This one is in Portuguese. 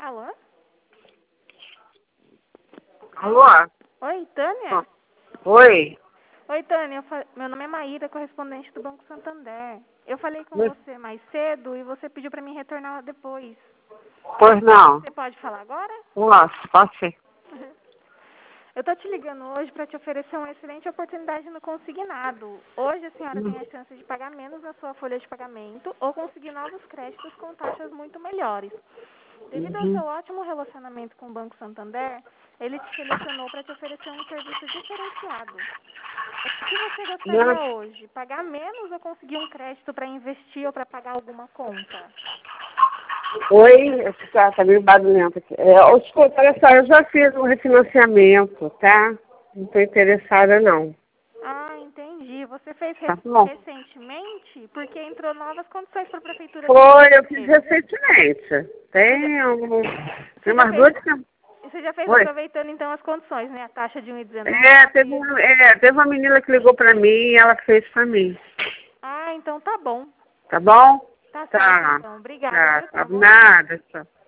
Alô? Alô? Oi, Tânia? Oi? Oi, Tânia. Meu nome é Maíra, correspondente do Banco Santander. Eu falei com Mas- você mais cedo e você pediu para mim retornar depois. Pois não. Você pode falar agora? Posso sim. Eu tô te ligando hoje para te oferecer uma excelente oportunidade no consignado. Hoje a senhora tem a chance de pagar menos na sua folha de pagamento ou conseguir novos créditos com taxas muito melhores. Devido ao seu ótimo relacionamento com o Banco Santander, ele te selecionou para te oferecer um serviço diferenciado. O que você Não. gostaria hoje? Pagar menos ou conseguir um crédito para investir ou para pagar alguma conta? Oi? Tá meio barulhento aqui. Desculpa, olha só, eu já fiz um refinanciamento, tá? Não tô interessada, não. Ah, entendi. Você fez Tá bom. recentemente? Porque entrou novas condições para a Prefeitura de Foi, eu fiz Ipatinga. recentemente. Tem Você já umas fez, duas semanas. você já fez Oi? aproveitando então as condições, né? A taxa de Teve 1,19. uma menina que ligou pra mim e ela fez pra mim. Ah, então tá bom. Tá bom? Tá certo Tá. então. Obrigada, Tá. viu? Tenha um bom dia. Nada. Tá.